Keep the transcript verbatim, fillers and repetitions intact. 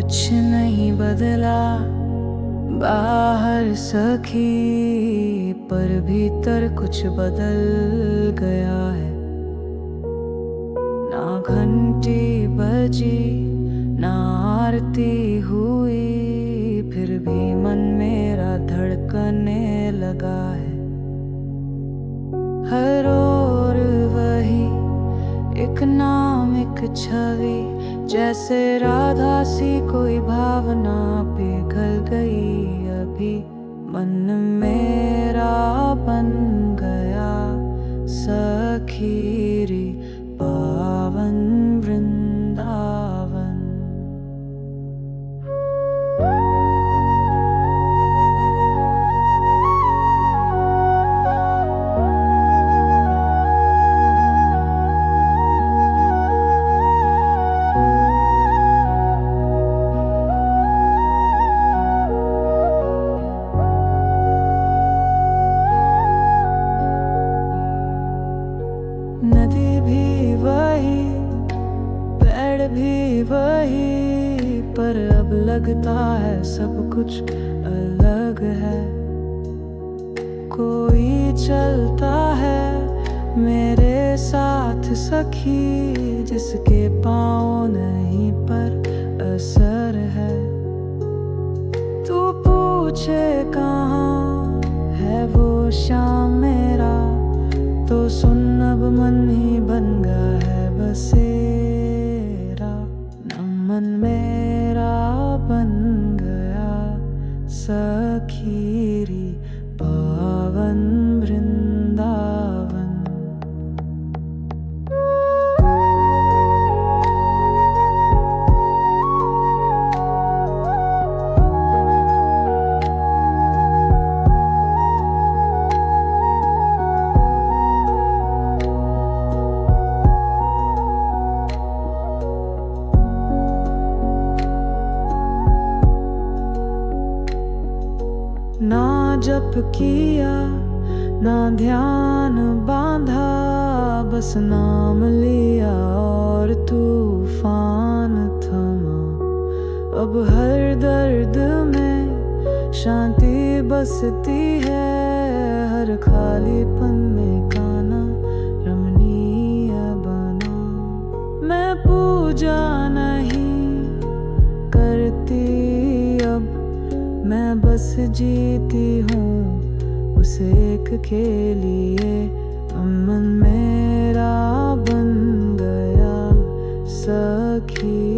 कुछ नहीं बदला बाहर सखी, पर भीतर कुछ बदल गया है। ना घंटी बजी ना आरती हुई, फिर भी मन मेरा धड़कने लगा है। हर ओर वही एक नाम एक छवि, जैसे राधा सी कोई भावना पिघल गई अभी। मन मेरा बन गया सखीरी पावन वृंदावन। नदी भी वही पेड़ भी वही, पर अब लगता है सब कुछ अलग है। कोई चलता है मेरे साथ सखी, जिसके पाँव नहीं पर असर है। तू पूछे कहाँ है वो शाम मेरा, तो सुन अब मन ही बन गया है बसेरा। न मन मेरा बन गया सखीरी पावन वृंदावन। ना जप किया ना ध्यान बांधा, बस नाम लिया और तूफान थमा। अब हर दर्द में शांति बसती है, हर खालीपन में काना रमणीय बना। मैं पूजा नहीं करती अब, मैं बस जीती हूँ उस एक के लिए। मन मेरा बन गया सखी